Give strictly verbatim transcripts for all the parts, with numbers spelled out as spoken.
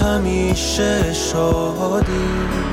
همیشه شادی.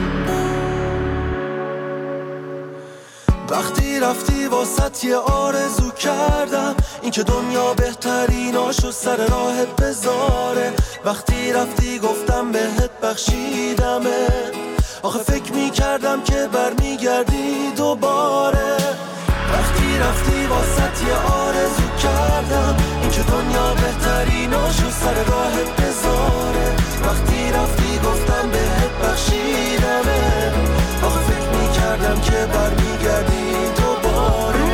وقتی رفتی واسط یه آرزو کردم، این که دنیا بهتریناشو سر راهت بذاره. وقتی رفتی گفتم بهت بخشیدمه، آخه فکر میکردم که برمیگردی دوباره. وقتی رفتی واسط یه آرزو کردم، این که دنیا بهتریناشو سر راهت بذاره. وقتی رفتی گفتم بهت بخشیدمه، آخه فکر میکردم که برمیگردی دوباره.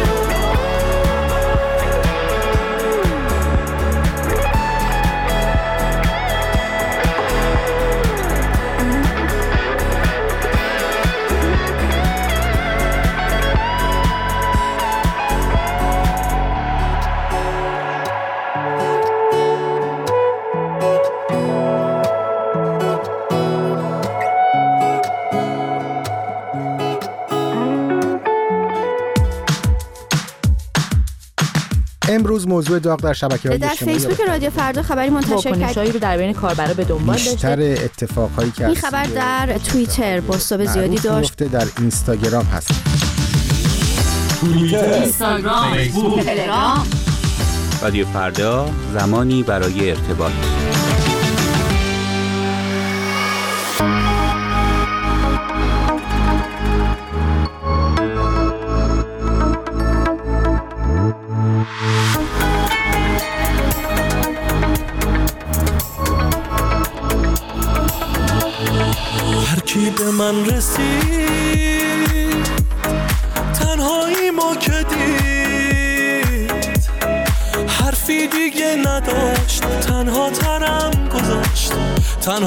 امروز موضوع داغ در شبکه‌های اجتماعی در فیسبوک رادیو فردا خبری منتشر کرد رو در بین کاربرا به دنبال داشته. بیشتر اتفاقایی که این خبر در توییتر بازتاب زیادی داشت. در اینستاگرام هست. توییتر، اینستاگرام، فیسبوک، تلگرام. رادیو فردا، زمانی برای ارتباط. هرکی به من رسید تنهایی ما که دید، حرفی دیگه نداشت، تنها تنم گذاشت، تنها